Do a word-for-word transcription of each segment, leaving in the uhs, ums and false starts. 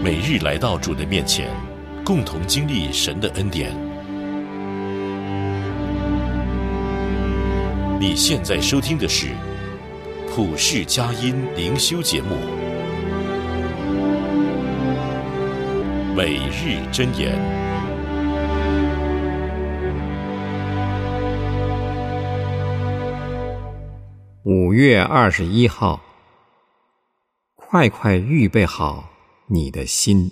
每日来到主的面前，共同经历神的恩典。你现在收听的是普世佳音灵修节目，每日箴言。 五月二十一号，快快预备好你的心。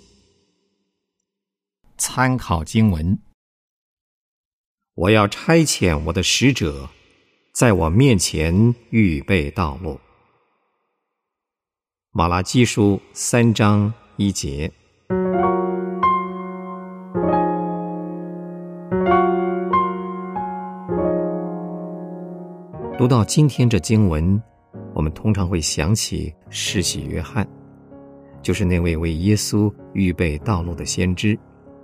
参考经文：我要差遣我的使者，在我面前预备道路。马拉基书三章一节。读到今天这经文，我们通常会想起施洗约翰，就是那位为耶稣预备道路的先知。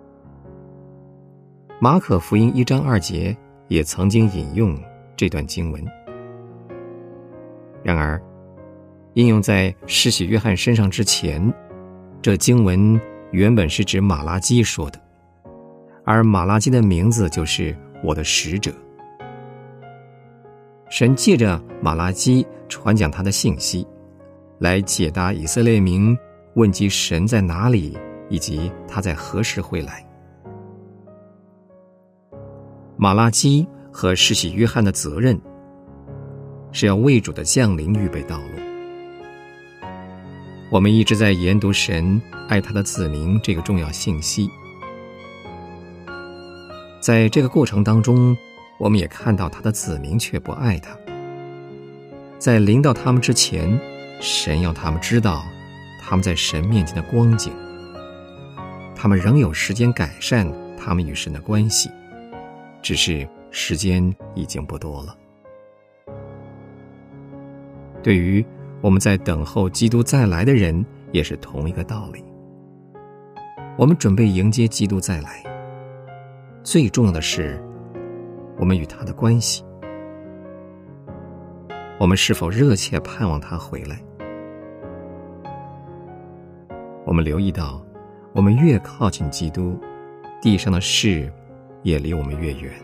马可福音一章二节也曾经引用这段经文。然而，应用在施洗约翰身上之前，这经文原本是指马拉基说的，而马拉基的名字就是我的使者。神借着马拉基传讲他的信息，来解答以色列民问及神在哪里，以及他在何时会来。马拉基和施洗约翰的责任是要为主的降临预备道路。我们一直在研读神爱他的子民这个重要信息，在这个过程当中，我们也看到他的子民却不爱他。在临到他们之前，神要他们知道他们在神面前的光景，他们仍有时间改善他们与神的关系，只是时间已经不多了。对于我们在等候基督再来的人，也是同一个道理。我们准备迎接基督再来，最重要的是我们与他的关系，我们是否热切盼望他回来？我们留意到，我们越靠近基督，地上的事也离我们越远。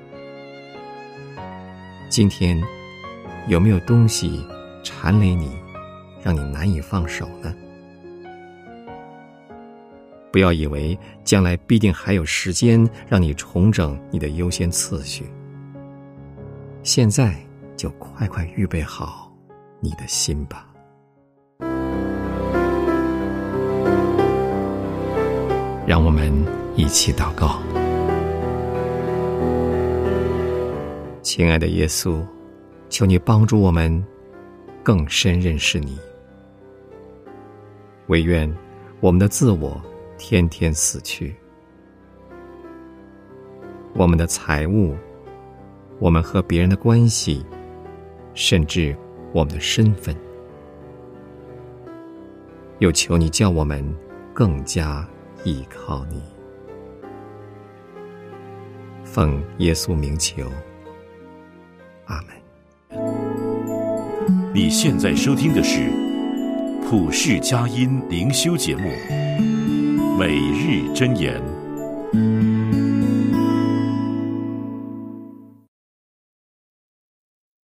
今天有没有东西缠累你，让你难以放手呢？不要以为将来必定还有时间让你重整你的优先次序，现在就快快预备好你的心吧。让我们一起祷告。亲爱的耶稣，求你帮助我们更深认识你。唯愿我们的自我天天死去，我们的财物，我们和别人的关系，甚至我们的身份，又求你叫我们更加依靠你。奉耶稣名求，阿们。 你现在收听的是普世佳音灵修节目，每日箴言。